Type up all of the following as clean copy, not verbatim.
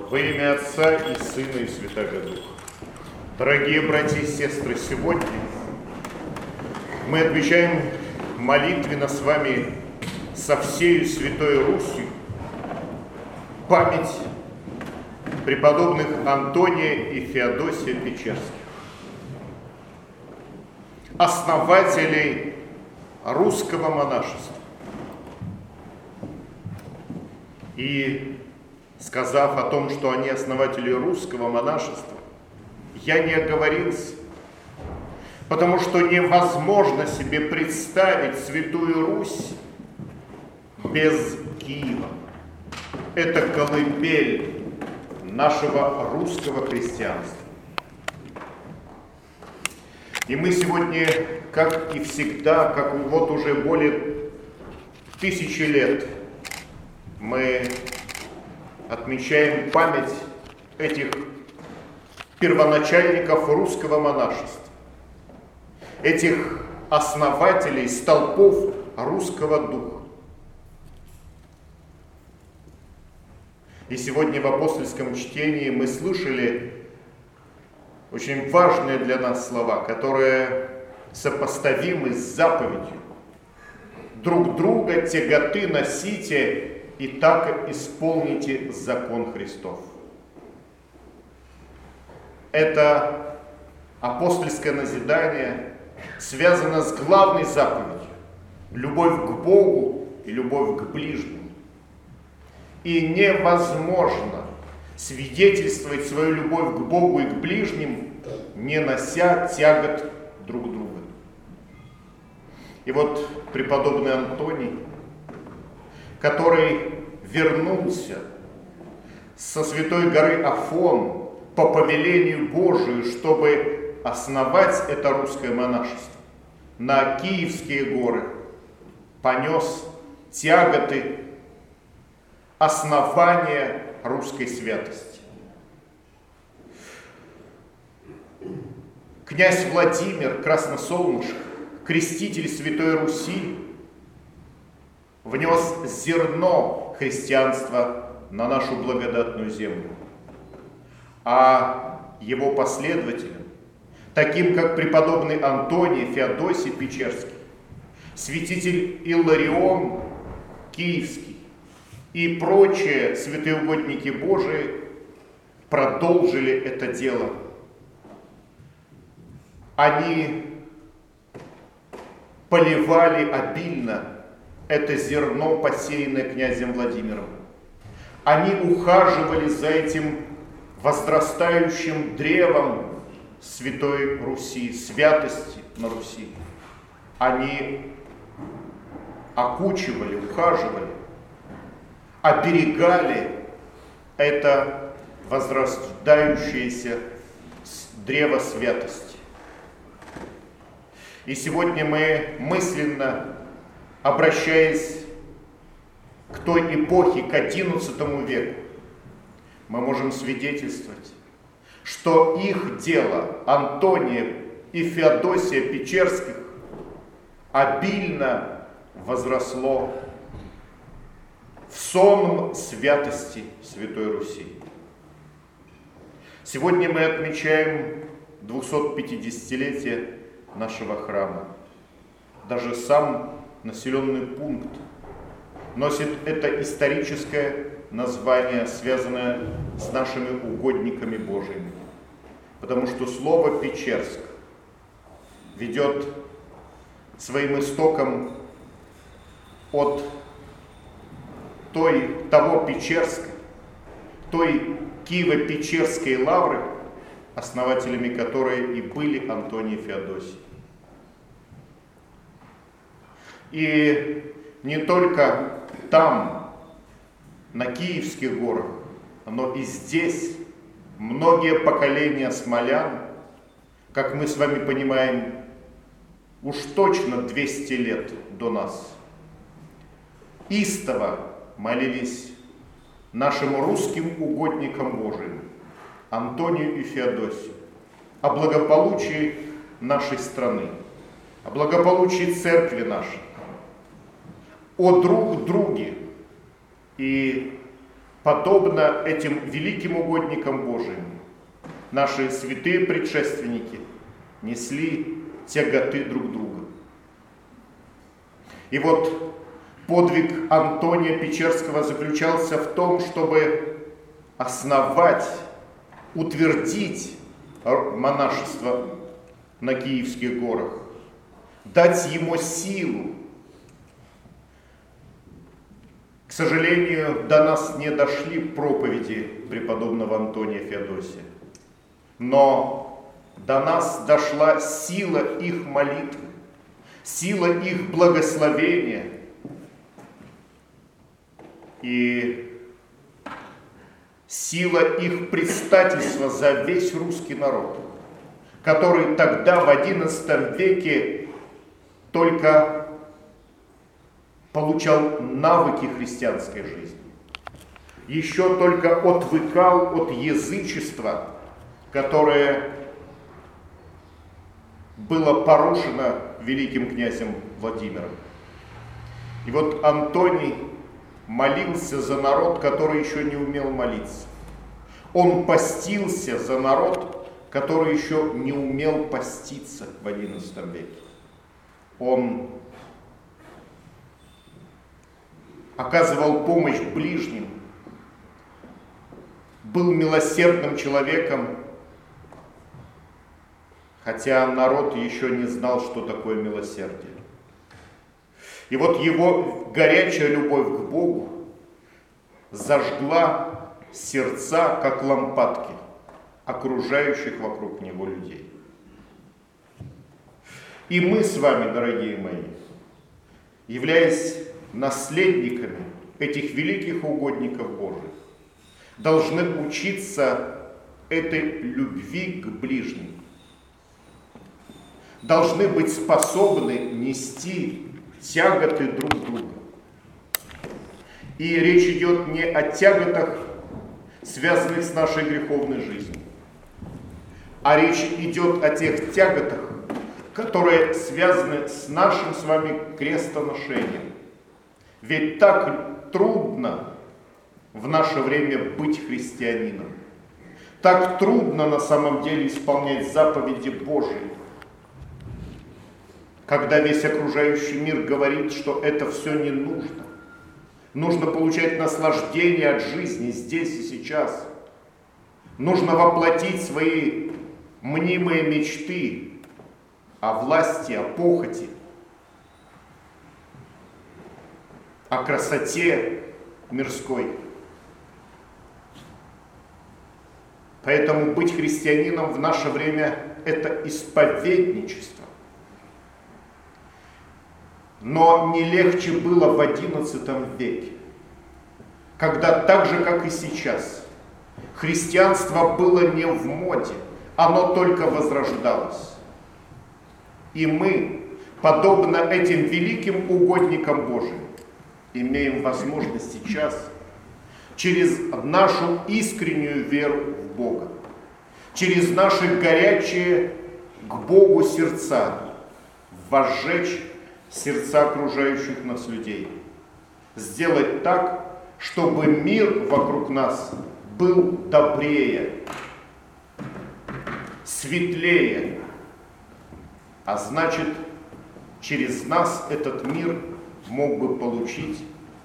Во имя Отца и Сына и Святаго Духа. Дорогие братья и сестры, сегодня мы отмечаем молитвенно с вами со всею Святой Русью память преподобных Антония и Феодосия Печерских, основателей русского монашества. И сказав о том, что они основатели русского монашества, я не оговорился, потому что невозможно себе представить Святую Русь без Киева. Это колыбель нашего русского христианства. И мы сегодня, как и всегда, как вот уже более 1000 лет, мы отмечаем память этих первоначальников русского монашества, этих основателей, столпов русского духа. И сегодня в апостольском чтении мы слышали очень важные для нас слова, которые сопоставимы с заповедью: друг друга тяготы носите, и так исполните закон Христов. Это апостольское назидание связано с главной заповедью – любовь к Богу и любовь к ближнему. И невозможно свидетельствовать свою любовь к Богу и к ближним, не нося тягот друг друга. И вот преподобный Антоний, который вернулся со святой горы Афон по повелению Божию, чтобы основать это русское монашество, на Киевские горы понес тяготы основания русской святости. Князь Владимир Красносолнышко, креститель Святой Руси, внес зерно христианства на нашу благодатную землю. А его последователям, таким как преподобный Антоний, Феодосий Печерский, святитель Илларион Киевский и прочие святые угодники Божии, продолжили это дело. Они поливали обильно это зерно, посеянное князем Владимиром. Они ухаживали за этим возрастающим древом Святой Руси, святости на Руси. Они окучивали, ухаживали, оберегали это возрастающееся древо святости. И сегодня мы мысленно, обращаясь к той эпохе, к XI веку, мы можем свидетельствовать, что их дело, Антония и Феодосия Печерских, обильно возросло в сонм святости Святой Руси. Сегодня мы отмечаем 250-летие нашего храма. Даже сам населенный пункт носит это историческое название, связанное с нашими угодниками Божьими. Потому что слово Печерск ведет своим истоком от того Печерска, той Киево-Печерской лавры, основателями которой и были Антоний и Феодосий. И не только там, на Киевских горах, но и здесь многие поколения смолян, как мы с вами понимаем, уж точно 200 лет до нас, истово молились нашим русским угодникам Божиим, Антонию и Феодосию, о благополучии нашей страны, о благополучии церкви нашей, о друг друге и подобно этим великим угодникам Божиим, наши святые предшественники несли тяготы друг друга. И вот подвиг Антония Печерского заключался в том, чтобы основать, утвердить монашество на Киевских горах, дать ему силу. К сожалению, до нас не дошли проповеди преподобного Антония Феодосия, но до нас дошла сила их молитвы, сила их благословения и сила их предстательства за весь русский народ, который тогда в XI веке только получал навыки христианской жизни, еще только отвыкал от язычества, которое было порушено великим князем Владимиром. И вот Антоний молился за народ, который еще не умел молиться. Он постился за народ, который еще не умел поститься в XI веке. Он оказывал помощь ближним, был милосердным человеком, хотя народ еще не знал, что такое милосердие. И вот его горячая любовь к Богу зажгла сердца, как лампадки, окружающих вокруг него людей. И мы с вами, дорогие мои, являясь наследниками этих великих угодников Божьих, должны учиться этой любви к ближним, должны быть способны нести тяготы друг друга. И речь идет не о тяготах, связанных с нашей греховной жизнью, а речь идет о тех тяготах, которые связаны с нашим с вами крестоношением. Ведь так трудно в наше время быть христианином. Так трудно на самом деле исполнять заповеди Божии, когда весь окружающий мир говорит, что это все не нужно. Нужно получать наслаждение от жизни здесь и сейчас. Нужно воплотить свои мнимые мечты о власти, о похоти, о красоте мирской. Поэтому быть христианином в наше время – это исповедничество. Но не легче было в XI веке, когда так же, как и сейчас, христианство было не в моде, оно только возрождалось. И мы, подобно этим великим угодникам Божиим, имеем возможность сейчас через нашу искреннюю веру в Бога, через наши горячие к Богу сердца возжечь сердца окружающих нас людей, сделать так, чтобы мир вокруг нас был добрее, светлее, а значит, через нас этот мир мог бы получить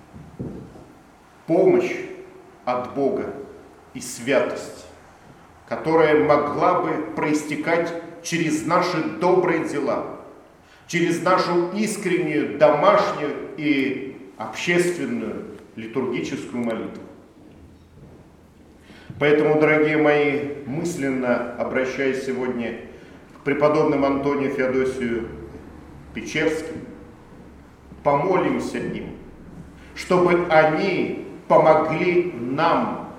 помощь от Бога и святость, которая могла бы проистекать через наши добрые дела, через нашу искреннюю домашнюю и общественную литургическую молитву. Поэтому, дорогие мои, мысленно обращаясь сегодня к преподобному Антонию Феодосию Печерским, помолимся им, чтобы они помогли нам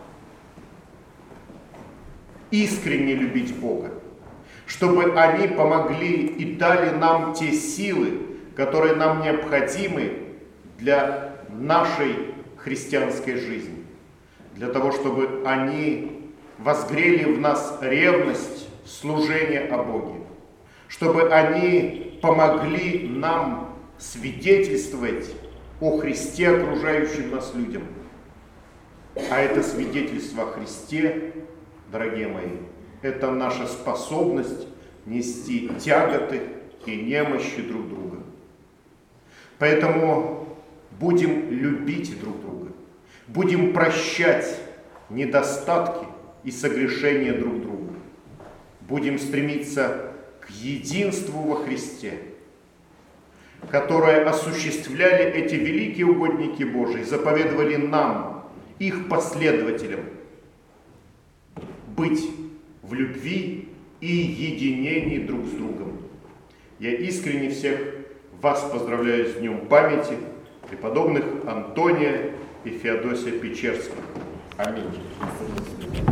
искренне любить Бога, чтобы они помогли и дали нам те силы, которые нам необходимы для нашей христианской жизни, для того, чтобы они возгрели в нас ревность служения о Боге, чтобы они помогли нам свидетельствовать о Христе окружающим нас людям. А это свидетельство о Христе, дорогие мои, это наша способность нести тяготы и немощи друг друга. Поэтому будем любить друг друга, будем прощать недостатки и согрешения друг друга, будем стремиться к единству во Христе, которое осуществляли эти великие угодники Божии, заповедовали нам, их последователям, быть в любви и единении друг с другом. Я искренне всех вас поздравляю с Днем памяти преподобных Антония и Феодосия Печерских. Аминь.